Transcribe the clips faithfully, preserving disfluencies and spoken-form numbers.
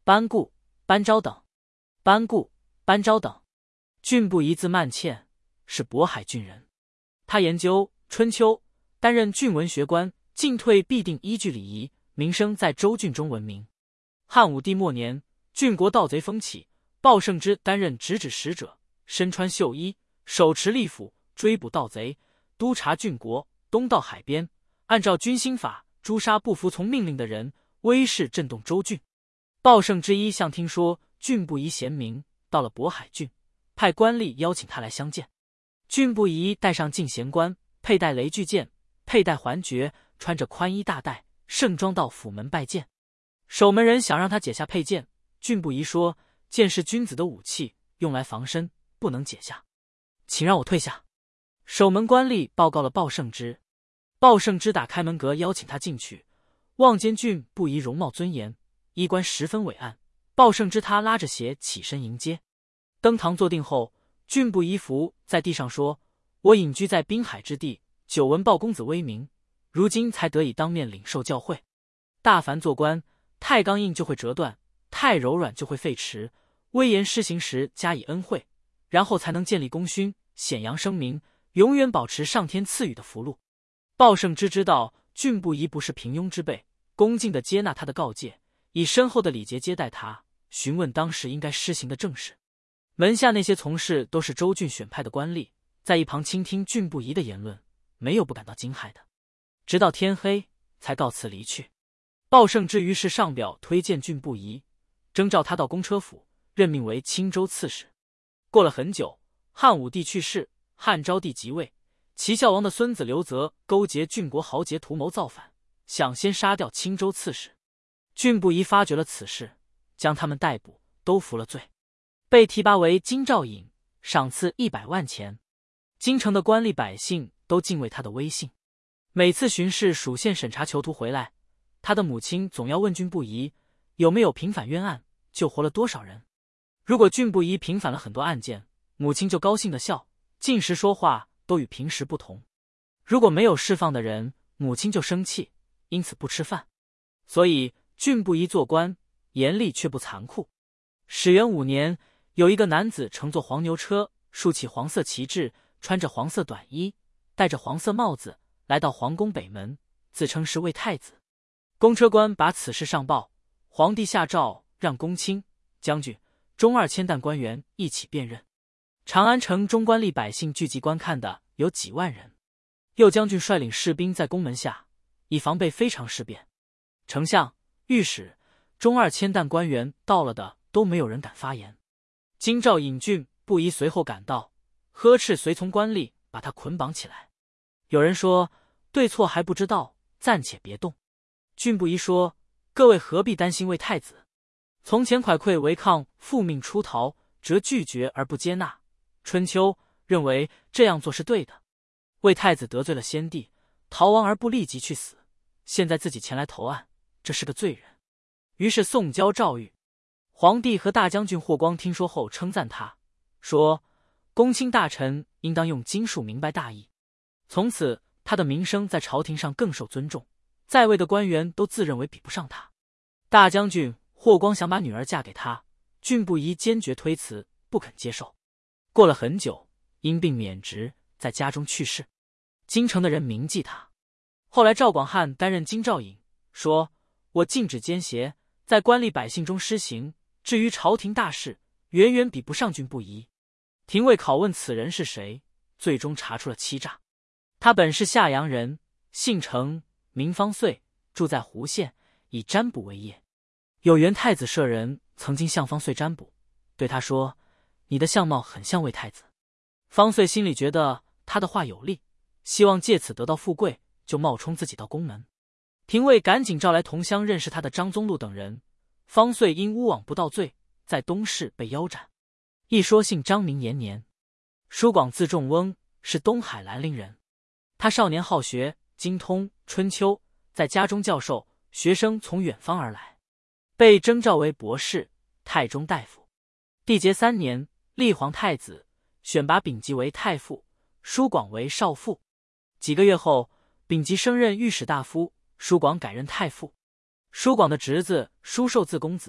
班固、班昭等。班固、班昭等。郡不疑字曼倩，是渤海郡人。他研究《春秋》，担任郡文学官，进退必定依据礼仪，名声在州郡中闻名。汉武帝末年，郡国盗贼风起，鲍胜之担任直指使者，身穿绣衣，手持利斧，追捕盗贼，督察郡国，东到海边，按照军心法诛杀不服从命令的人，威势震动州郡。鲍胜之一向听说郡不疑贤明，到了渤海郡，派官吏邀请他来相见。郡不疑带上进贤冠，佩戴雷巨剑，佩戴环爵，穿着宽衣大带，盛装到府门拜见。守门人想让他解下佩剑，郡不疑说：剑是君子的武器，用来防身，不能解下，请让我退下。守门官吏报告了鲍胜之，鲍胜之打开门格邀请他进去，望见郡不疑容貌尊严，衣冠十分伟岸。鲍胜之他拉着鞋起身迎接。登堂坐定后，郡不疑伏在地上说：我隐居在滨海之地，久闻鲍公子威名，如今才得以当面领受教诲。大凡做官，太刚硬就会折断，太柔软就会废弛，威严施行时加以恩惠，然后才能建立功勋，显扬声名，永远保持上天赐予的福禄。鲍胜之知道郡不疑不是平庸之辈，恭敬地接纳他的告诫，以深厚的礼节接待他，询问当时应该施行的政事。门下那些从事都是州郡选派的官吏，在一旁倾听郡不疑的言论，没有不感到惊骇的。直到天黑才告辞离去。鲍胜之于是上表推荐郡不疑，征召他到公车府，任命为青州刺史。过了很久，汉武帝去世，汉昭帝即位，齐孝王的孙子刘泽勾结郡国豪杰图谋造反，想先杀掉青州刺史。郡不疑发觉了此事，将他们逮捕，都服了罪，被提拔为京兆尹，赏赐一百万钱。京城的官吏百姓都敬畏他的威信。每次巡视属县审查囚徒回来，他的母亲总要问郡不疑有没有平反冤案，救活了多少人。如果郡不疑平反了很多案件，母亲就高兴地笑，进食说话都与平时不同。如果没有释放的人，母亲就生气，因此不吃饭。所以郡不疑做官严厉却不残酷。始元五年，有一个男子乘坐黄牛车，竖起黄色旗帜，穿着黄色短衣，戴着黄色帽子，来到皇宫北门，自称是魏太子。公车官把此事上报，皇帝下诏让公卿、将军、中二千担官员一起辨认。长安城中官吏百姓聚集观看的有几万人。右将军率领士兵在宫门下，以防备非常事变。丞相、御史、中二千担官员到了的都没有人敢发言。京兆尹郡不疑随后赶到，呵斥随从官吏，把他捆绑起来。有人说对错还不知道，暂且别动。郡不疑说：各位何必担心魏太子？从前蒯聩违抗父命出逃，则拒绝而不接纳。春秋认为这样做是对的。魏太子得罪了先帝，逃亡而不立即去死，现在自己前来投案，这是个罪人。于是送交诏狱。皇帝和大将军霍光听说后称赞他，说公卿大臣应当用经术明白大义。从此他的名声在朝廷上更受尊重，在位的官员都自认为比不上他。大将军霍光想把女儿嫁给他，郡不疑坚决推辞，不肯接受。过了很久，因病免职，在家中去世。京城的人铭记他。后来赵广汉担任京兆尹，说：我禁止奸邪，在官吏百姓中施行，至于朝廷大事，远远比不上郡不疑。廷尉拷问此人是谁，最终查出了欺诈。他本是夏阳人，姓程，名方遂，住在湖县，以占卜为业。有元太子舍人曾经向方遂占卜，对他说：你的相貌很像魏太子。方遂心里觉得他的话有利，希望借此得到富贵，就冒充自己到宫门。廷尉赶紧召来同乡认识他的张宗禄等人。方遂因诬枉不到罪，在东市被腰斩。一说姓张，名延年。叔广字仲翁，是东海兰陵人。他少年好学，精通《春秋》，在家中教授，学生从远方而来，被征召为博士、太中大夫。帝节三年，立皇太子，选拔丙吉为太傅，叔广为少傅。几个月后，丙吉升任御史大夫，叔广改任太傅。叔广的侄子叔寿字公子，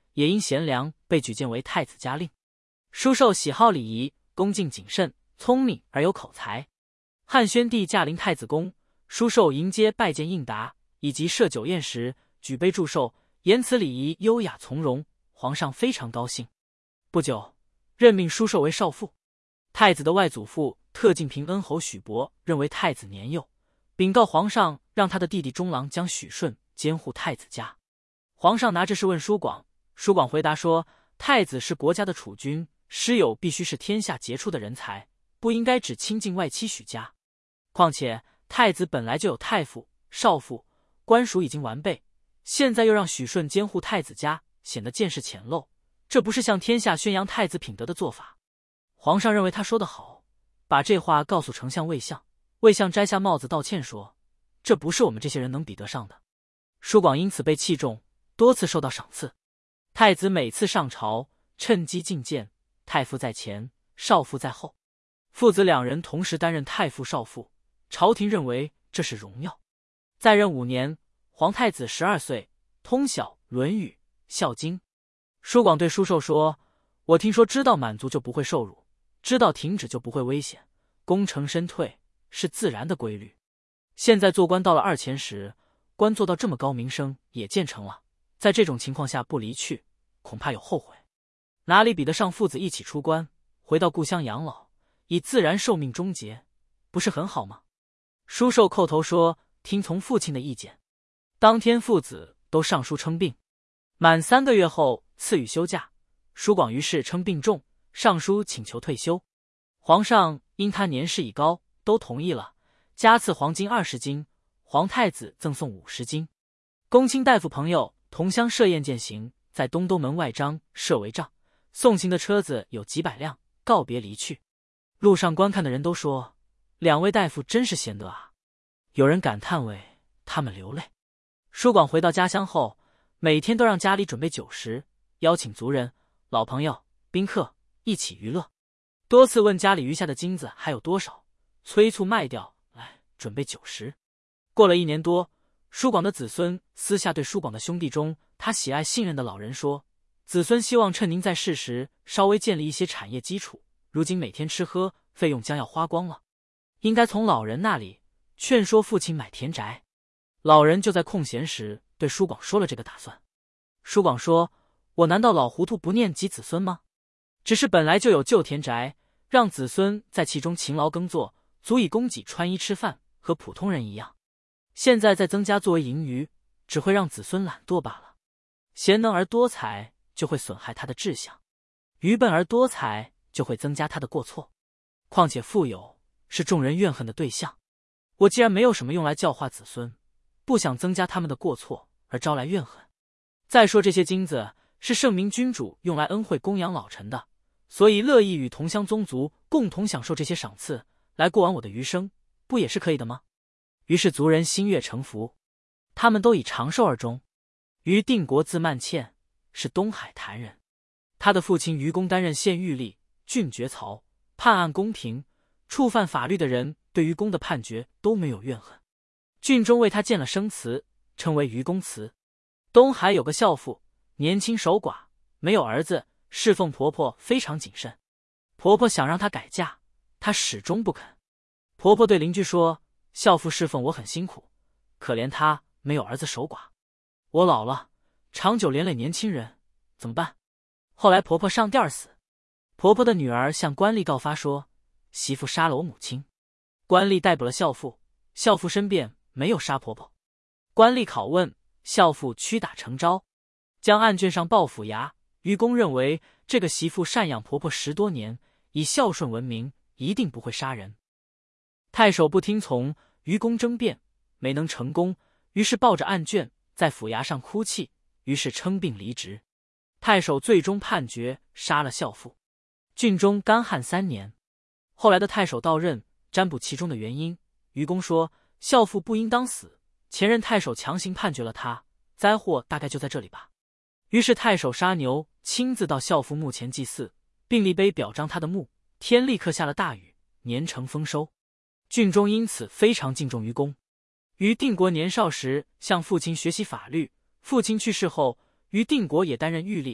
也因贤良被举荐为太子家令。舒寿喜好礼仪，恭敬谨慎，聪明而有口才。汉宣帝驾临太子宫，舒寿迎接拜见应答，以及设酒宴时举杯祝寿，言辞礼仪优雅从容，皇上非常高兴。不久，任命舒寿为少傅。太子的外祖父特进平恩侯许伯认为太子年幼，禀告皇上让他的弟弟中郎将许顺监护太子家。皇上拿这事问舒广，舒广回答说，太子是国家的储君，师友必须是天下杰出的人才，不应该只亲近外戚许家。况且太子本来就有太傅、少傅，官署已经完备，现在又让许顺监护太子家，显得见识浅陋，这不是向天下宣扬太子品德的做法。皇上认为他说得好，把这话告诉丞相魏相，魏相摘下帽子道歉说，这不是我们这些人能比得上的。舒广因此被器重，多次受到赏赐。太子每次上朝，趁机觐见，太傅在前，少傅在后，父子两人同时担任太傅、少傅，朝廷认为这是荣耀。在任五年，皇太子十二岁，通晓《论语》《孝经》。舒广对舒寿说，我听说知道满足就不会受辱，知道停止就不会危险，功成身退是自然的规律。现在做官到了二钱时，官做到这么高，名声也建成了，在这种情况下不离去，恐怕有后悔。哪里比得上父子一起出关，回到故乡养老，以自然寿命终结，不是很好吗？舒寿叩头说，听从父亲的意见。当天父子都上书称病，满三个月后赐予休假。舒广于是称病重，上书请求退休。皇上因他年事已高，都同意了，加赐黄金二十斤，皇太子赠送五十斤。公卿大夫朋友同乡设宴饯行，在东都门外张设为帐，送行的车子有几百辆，告别离去。路上观看的人都说，两位大夫真是贤德啊，有人感叹为他们流泪。舒广回到家乡后，每天都让家里准备酒食，邀请族人、老朋友、宾客一起娱乐，多次问家里余下的金子还有多少，催促卖掉来准备酒食。过了一年多，舒广的子孙私下对舒广的兄弟中他喜爱信任的老人说，子孙希望趁您在世时稍微建立一些产业基础，如今每天吃喝费用将要花光了，应该从老人那里劝说父亲买田宅。老人就在空闲时对舒广说了这个打算。舒广说，我难道老糊涂不念及子孙吗？只是本来就有旧田宅，让子孙在其中勤劳耕作，足以供给穿衣吃饭，和普通人一样。现在再增加作为盈余，只会让子孙懒惰罢了。贤能而多财就会损害他的志向，愚笨而多财就会增加他的过错。况且富有是众人怨恨的对象，我既然没有什么用来教化子孙，不想增加他们的过错而招来怨恨。再说这些金子是圣明君主用来恩惠供养老臣的，所以乐意与同乡宗族共同享受这些赏赐，来过完我的余生，不也是可以的吗？于是族人心悦诚服，他们都以长寿而终。于定国字曼倩，是东海谭人，他的父亲于公担任县狱吏、郡爵曹，判案公平，触犯法律的人对于公的判决都没有怨恨。郡中为他建了生祠，称为于公祠。东海有个孝妇，年轻守寡，没有儿子，侍奉婆婆非常谨慎。婆婆想让她改嫁，她始终不肯。婆婆对邻居说，孝妇侍奉我很辛苦，可怜她没有儿子守寡。我老了，长久连累年轻人，怎么办？后来婆婆上吊死，婆婆的女儿向官吏告发说，媳妇杀了我母亲。官吏逮捕了孝妇，孝妇申辩没有杀婆婆。官吏拷问，孝妇屈打成招，将案卷上报府衙。于公认为这个媳妇赡养婆婆十多年，以孝顺闻名，一定不会杀人。太守不听从，于公争辩没能成功，于是抱着案卷在府衙上哭泣，于是称病离职。太守最终判决杀了孝妇。郡中干旱三年，后来的太守到任，占卜其中的原因。于公说，孝妇不应当死，前任太守强行判决了他，灾祸大概就在这里吧。于是太守杀牛，亲自到孝妇墓前祭祀，并立碑表彰他的墓。天立刻下了大雨，年成丰收。郡中因此非常敬重于公。于定国年少时向父亲学习法律，父亲去世后，于定国也担任狱吏，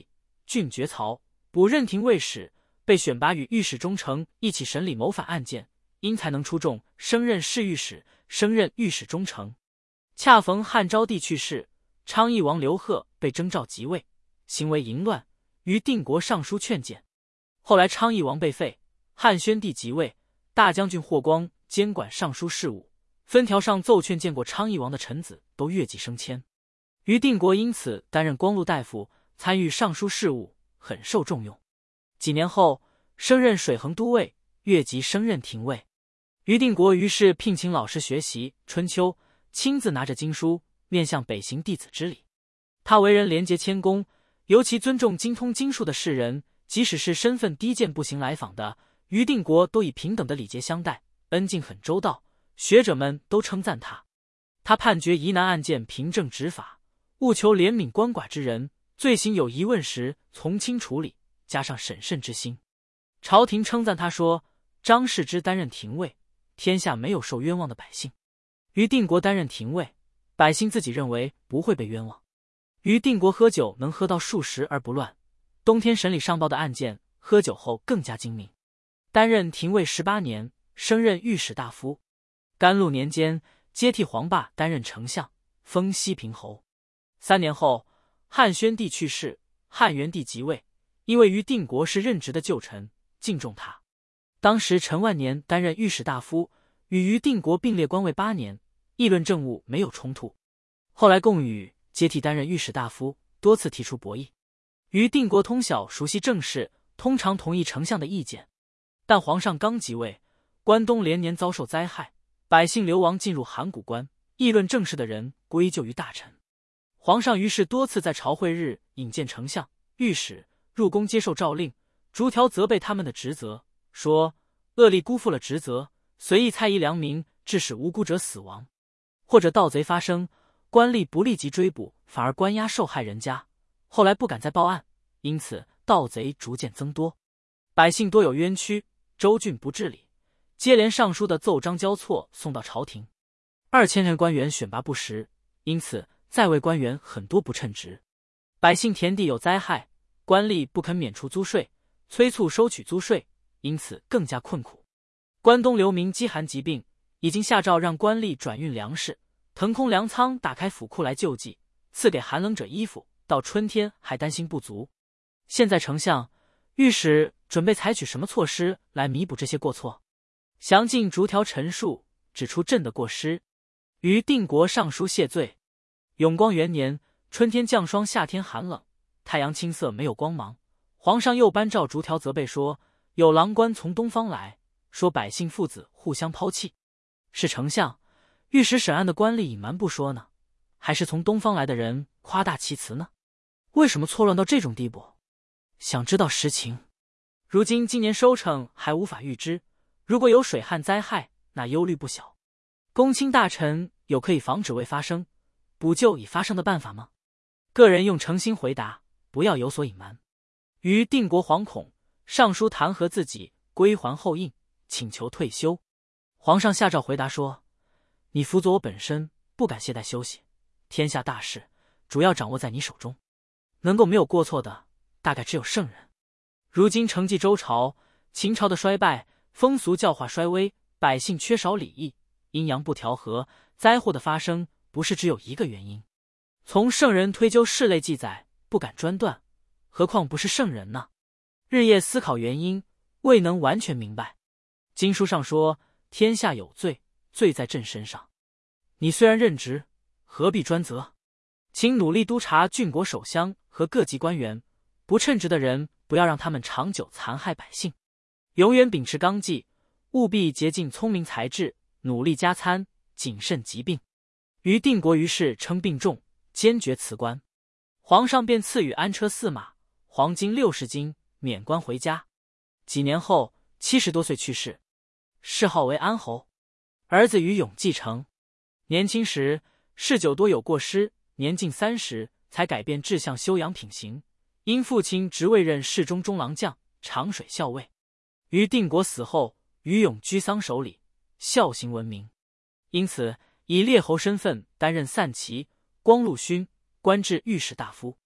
郡爵曹，补任廷尉使，被选拔与御史中丞一起审理谋反案件，因才能出众，升任侍御史，升任御史中丞。恰逢汉昭帝去世，昌邑王刘贺被征召即位，行为淫乱，于定国上书劝谏。后来昌邑王被废，汉宣帝即位，大将军霍光监管尚书事务，分条上奏劝见过昌邑王的臣子都越级升迁。于定国因此担任光禄大夫，参与尚书事务，很受重用。几年后，升任水衡都尉，越级升任廷尉。于定国于是聘请老师学习《春秋》，亲自拿着经书，面向北行弟子之礼。他为人廉洁谦恭，尤其尊重精通经术的士人，即使是身份低贱步行来访的，于定国都以平等的礼节相待，恩敬很周到，学者们都称赞他。他判决疑难案件凭正执法，务求怜悯鳏寡之人，罪行有疑问时从轻处理，加上审慎之心。朝廷称赞他说，张世之担任廷尉，天下没有受冤枉的百姓。于定国担任廷尉，百姓自己认为不会被冤枉。于定国喝酒能喝到数十而不乱，冬天审理上报的案件，喝酒后更加精明。担任廷尉十八年，升任御史大夫。甘露年间，接替黄霸担任丞相，封西平侯。三年后，汉宣帝去世，汉元帝即位，因为于定国是任职的旧臣，敬重他。当时陈万年担任御史大夫，与于定国并列官位八年，议论政务没有冲突。后来贡禹接替担任御史大夫，多次提出驳议。于定国通晓熟悉政事，通常同意丞相的意见。但皇上刚即位，关东连年遭受灾害，百姓流亡进入函谷关，议论政事的人归咎于大臣。皇上于是多次在朝会日引荐丞相、御史入宫接受诏令，逐条责备他们的职责，说恶吏辜负了职责，随意猜疑良民，致使无辜者死亡；或者盗贼发生，官吏不立即追捕，反而关押受害人家，后来不敢再报案，因此盗贼逐渐增多，百姓多有冤屈，州郡不治理，接连上书的奏章交错送到朝廷。二千人官员选拔不实，因此在位官员很多不称职。百姓田地有灾害，官吏不肯免除租税，催促收取租税，因此更加困苦。关东流民饥寒疾病，已经下诏让官吏转运粮食，腾空粮仓，打开府库来救济，赐给寒冷者衣服，到春天还担心不足。现在丞相、御史准备采取什么措施来弥补这些过错？详尽逐条陈述，指出朕的过失。于定国上书谢罪。永光元年，春天降霜，夏天寒冷，太阳青色没有光芒。皇上又颁诏逐条责备说，有郎官从东方来，说百姓父子互相抛弃。是丞相、御史审案的官吏隐瞒不说呢，还是从东方来的人夸大其词呢？为什么错乱到这种地步？想知道实情，如今今年收成还无法预知，如果有水旱灾害，那忧虑不小。公卿大臣有可以防止未发生、补救已发生的办法吗？个人用诚心回答，不要有所隐瞒。于定国惶恐，上书弹劾自己，归还后印，请求退休。皇上下诏回答说，你辅佐我本身，不敢懈怠休息，天下大事主要掌握在你手中，能够没有过错的大概只有圣人。如今承继周朝，秦朝的衰败，风俗教化衰微，百姓缺少礼义，阴阳不调和，灾祸的发生不是只有一个原因。从圣人推究事类记载，不敢专断，何况不是圣人呢？日夜思考原因，未能完全明白。经书上说，天下有罪，罪在朕身上。你虽然任职，何必专责？请努力督察郡国首乡和各级官员，不称职的人，不要让他们长久残害百姓。永远秉持纲纪，务必竭尽聪明才智，努力加参，谨慎疾病。于定国于是称病重，坚决辞官。皇上便赐予安车驷马，黄金六十斤，免官回家。几年后，七十多岁去世，谥号为安侯。儿子于永继承。年轻时嗜酒多有过失，年近三十才改变志向，修养品行。因父亲职位任侍中中郎将、长水校尉。于定国死后，于永居丧守礼，孝行闻名，因此以列侯身份担任散骑、光禄勋，官至御史大夫。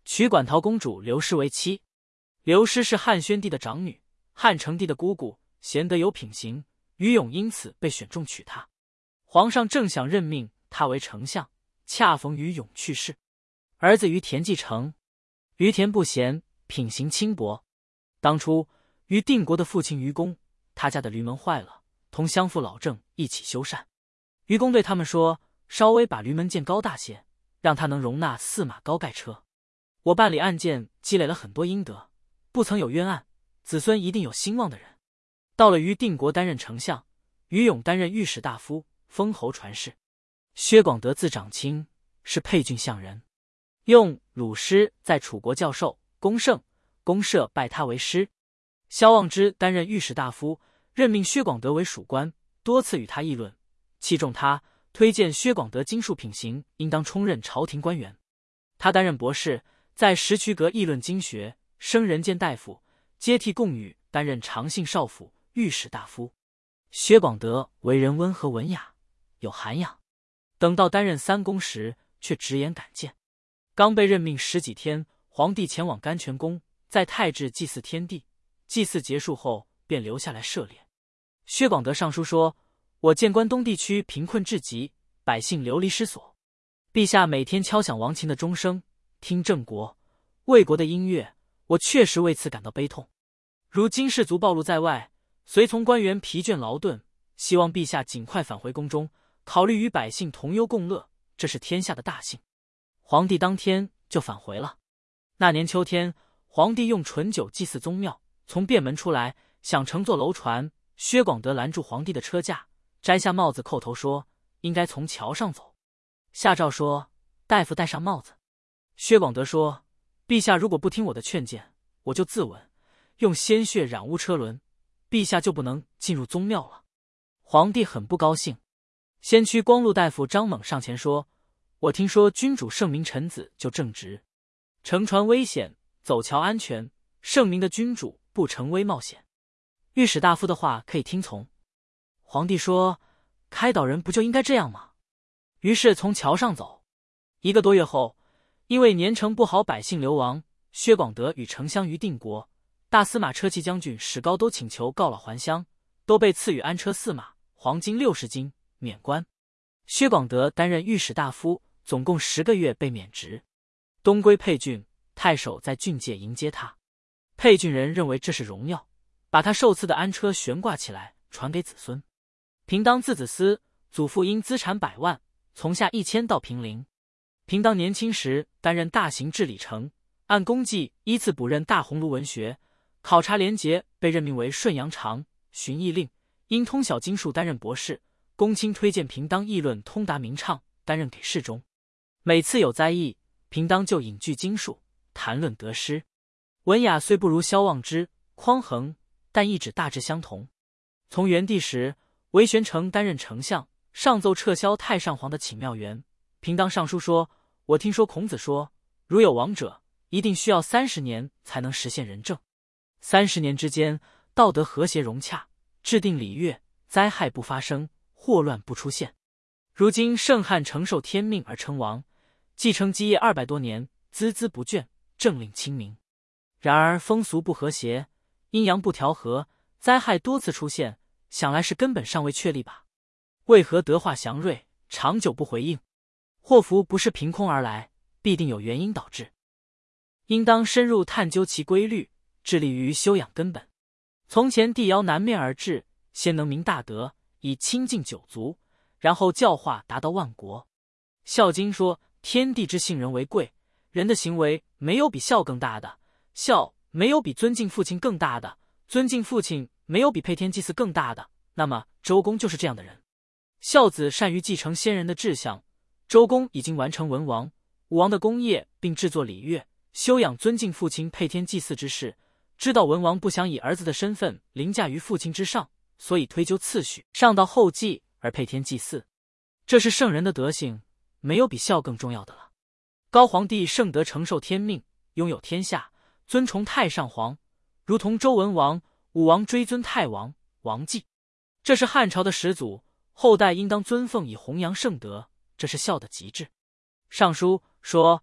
娶馆陶公主刘氏为妻。刘氏是汉宣帝的长女，汉成帝的姑姑，贤德有品行，于永因此被选中娶她。皇上正想任命她为丞相，恰逢于永去世，儿子于田继承。于田不贤，品行轻薄。当初于定国的父亲于公，他家的驴门坏了，同相父老郑一起修缮。于公对他们说，稍微把驴门建高大些，让他能容纳四马高盖车。我办理案件积累了很多阴德，不曾有冤案，子孙一定有兴旺的人。到了于定国担任丞相，于永担任御史大夫，封侯传世。薛广德字长卿，是沛郡相人，用鲁师在楚国教授，公胜、公社拜他为师。萧望之担任御史大夫，任命薛广德为属官，多次与他议论，器重他，推荐薛广德经术品行，应当充任朝廷官员。他担任博士，在石渠阁议论经学，升人监大夫，接替贡禹担任长信少府、御史大夫。薛广德为人温和文雅，有涵养。等到担任三公时，却直言敢谏。刚被任命十几天，皇帝前往甘泉宫，在太治祭祀天地。祭祀结束后，便留下来涉猎。薛广德上书说：“我见关东地区贫困至极，百姓流离失所。陛下每天敲响王琴的钟声，听郑国、魏国的音乐，我确实为此感到悲痛。如今士卒暴露在外，随从官员疲倦劳顿，希望陛下尽快返回宫中，考虑与百姓同忧共乐，这是天下的大幸。”皇帝当天就返回了。那年秋天，皇帝用醇酒祭祀宗庙，从便门出来，想乘坐楼船。薛广德拦住皇帝的车驾，摘下帽子叩头说：“应该从桥上走。”下诏说：“大夫戴上帽子。”薛广德说：“陛下如果不听我的劝谏，我就自刎，用鲜血染污车轮，陛下就不能进入宗庙了。”皇帝很不高兴。先驱光禄大夫张猛上前说：“我听说君主圣明臣子就正直，乘船危险，走桥安全，圣明的君主不乘危冒险。御史大夫的话可以听从。”皇帝说：“开导人不就应该这样吗？”于是从桥上走。一个多月后，因为年成不好，百姓流亡，薛广德与丞相于定国、大司马车骑将军史高都请求告老还乡，都被赐予安车四马、黄金六十斤，免官。薛广德担任御史大夫，总共十个月被免职。东归沛郡，太守在郡界迎接他。沛郡人认为这是荣耀，把他受赐的安车悬挂起来，传给子孙。平当字子思，祖父因资产百万，从下一迁到平陵。平当年轻时担任大行治理丞，按功绩依次补任大鸿胪文学、考察廉洁，被任命为顺阳长巡议令，因通晓经术担任博士。公卿推荐平当议论通达明畅，担任给事中。每次有灾异，平当就引据经术谈论得失。文雅虽不如萧望之、匡衡，但意旨大致相同。从元帝时，韦玄成担任丞相，上奏撤销太上皇的请庙园。平当上书说：“我听说孔子说，如有亡者，一定需要三十年才能实现仁政。三十年之间，道德和谐融洽，制定礼乐，灾害不发生，祸乱不出现。如今圣汉承受天命而称王，继承基业二百多年，孜孜不倦，政令清明。然而风俗不和谐，阴阳不调和，灾害多次出现，想来是根本尚未确立吧？为何德化祥瑞，长久不回应？祸福不是凭空而来，必定有原因导致。应当深入探究其规律，致力于修养根本。从前帝尧南面而治，先能明大德，以清净九族，然后教化达到万国。孝经说，天地之性人为贵，人的行为没有比孝更大的，孝没有比尊敬父亲更大的，尊敬父亲没有比配天祭祀更大的。那么周公就是这样的人。孝子善于继承先人的志向，周公已经完成文王、武王的功业，并制作礼乐，修养尊敬父亲配天祭祀之事。知道文王不想以儿子的身份凌驾于父亲之上，所以推究次序，上到后继而配天祭祀。这是圣人的德性，没有比孝更重要的了。高皇帝圣德承受天命，拥有天下，尊崇太上皇，如同周文王、武王追尊太王、王继。这是汉朝的始祖，后代应当尊奉以弘扬圣德，这是孝的极致。尚书说，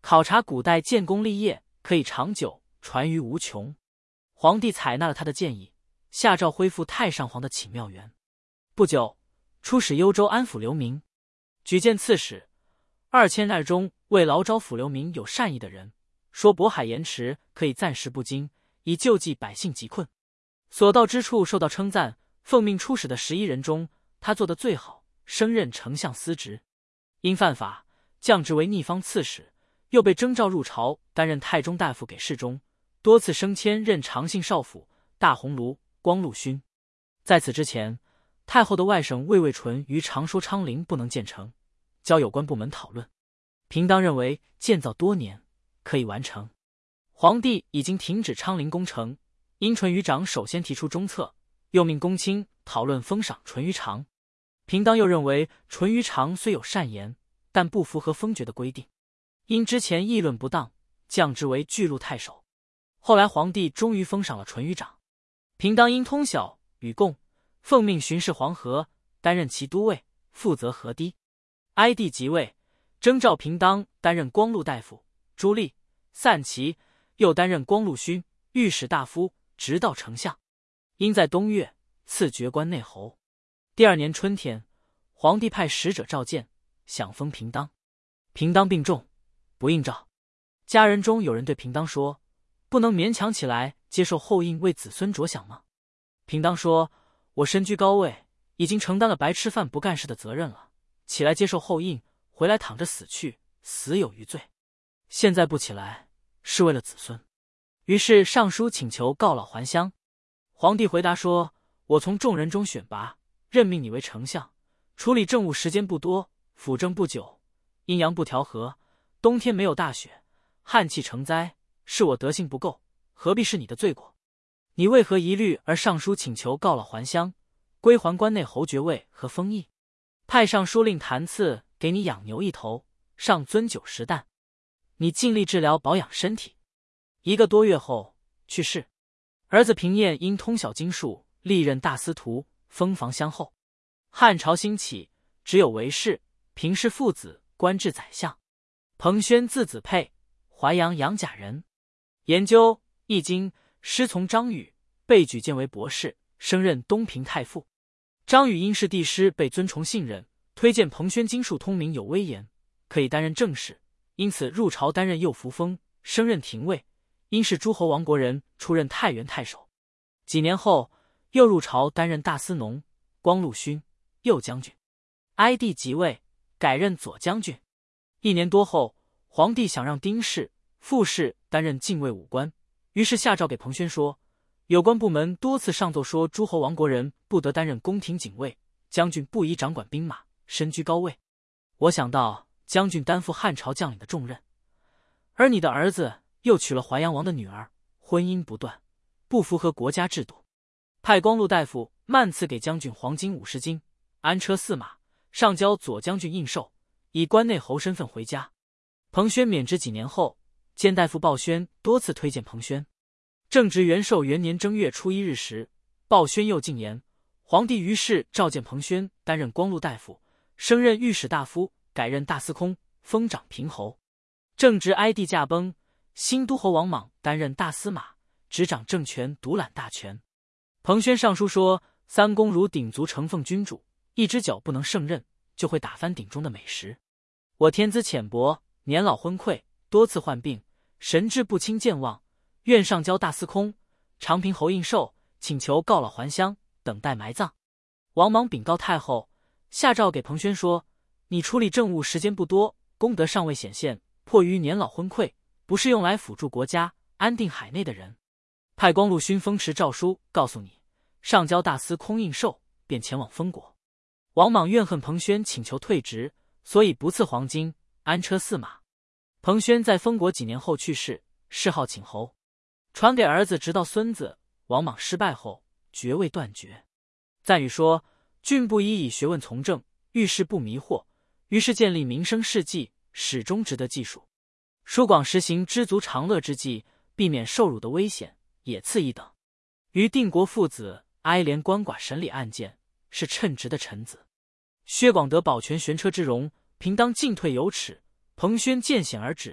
考察古代建功立业，可以长久，传于无穷。皇帝采纳了他的建议，下诏恢复太上皇的寝庙园。不久，出使幽州安抚流民，举荐刺史二千二中为劳招抚流民有善意的人，说渤海盐池可以暂时不经，以救济百姓疾困。所到之处受到称赞，奉命出使的十一人中，他做得最好，升任丞相司职。因犯法，降职为逆方刺史，又被征召入朝担任太中大夫给事中，多次升迁任长信少府、大鸿胪、光禄勋。在此之前，太后的外甥魏魏纯于常说昌陵不能建成，交有关部门讨论。平当认为建造多年，可以完成。皇帝已经停止昌陵工程，因淳于长首先提出中策，又命公卿讨论封赏淳于长。平当又认为淳于长虽有善言，但不符合封爵的规定，因之前议论不当，降职为巨鹿太守。后来皇帝终于封赏了淳于长。平当因通晓与贡，奉命巡视黄河，担任其都尉，负责河堤。哀帝即位，征召平当担任光禄大夫，朱立、散骑，又担任光禄勋、御史大夫，直到丞相。因在冬月赐爵关内侯。第二年春天，皇帝派使者召见，想封平当。平当病重，不应召。家人中有人对平当说：“不能勉强起来接受后印，为子孙着想吗？”平当说：“我身居高位，已经承担了白吃饭不干事的责任了，起来接受后印，回来躺着死去，死有余罪。现在不起来，是为了子孙。”于是上书请求告老还乡。皇帝回答说：“我从众人中选拔，任命你为丞相，处理政务时间不多，辅政不久，阴阳不调和，冬天没有大雪，旱气成灾，是我德性不够，何必是你的罪过？你为何一律而上书请求告老还乡，归还关内侯爵位和封邑？派尚书令谭赐给你养牛一头，上樽酒十担，你尽力治疗保养身体。”一个多月后去世。儿子平晏因通晓经术，历任大司徒，封房乡侯。汉朝兴起，只有韦氏、平氏父子官至宰相。彭宣字子佩，淮阳杨贾人，研究易经，师从张禹，被举荐为博士，升任东平太傅。张禹因是帝师，被尊崇信任，推荐彭宣经术通明有威严，可以担任政事，因此入朝担任右扶风，升任廷尉。因是诸侯王国人，出任太原太守。几年后，又入朝担任大司农、光禄勋、右将军。哀帝即位，改任左将军。一年多后，皇帝想让丁氏、傅氏担任禁卫武官，于是下诏给彭宣说：有关部门多次上奏说，诸侯王国人不得担任宫廷警卫，将军不宜掌管兵马，身居高位。我想到将军担负汉朝将领的重任，而你的儿子又娶了淮阳王的女儿，婚姻不断，不符合国家制度。派光禄大夫慢赐给将军黄金五十斤，安车驷马，上交左将军印绶，以关内侯身份回家。彭宣免职几年后，监大夫鲍宣多次推荐彭宣。正值元寿元年正月初一日时，鲍宣又进言，皇帝于是召见彭宣担任光禄大夫，升任御史大夫，改任大司空，封长平侯。正值哀帝驾崩，新都侯王莽担任大司马，执掌政权，独揽大权。彭宣上书说：三公如鼎足承奉君主，一只脚不能胜任，就会打翻鼎中的美食。我天资浅薄，年老昏聩，多次患病，神志不清健忘，愿上交大司空、长平侯印绶，请求告老还乡，等待埋葬。王莽禀告太后，下诏给彭宣说：你处理政务时间不多，功德尚未显现，迫于年老昏聩，不是用来辅助国家安定海内的人。派光禄勋封持诏书告诉你，上交大司空印绶，便前往封国。王莽怨恨彭宣请求退职，所以不赐黄金，安车驷马。彭宣在封国几年后去世，谥号请侯，传给儿子直到孙子。王莽失败后，爵位断绝。赞语说：郡不宜以学问从政，遇事不迷惑，于是建立民生事迹，始终值得记述。疏广实行知足常乐之计，避免受辱的危险，也次一等。于定国父子哀怜鳏寡审理案件，是称职的臣子。薛广德保全悬车之荣，平当进退有耻，彭宣见险而止，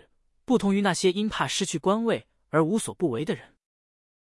不同于那些因怕失去官位而无所不为的人。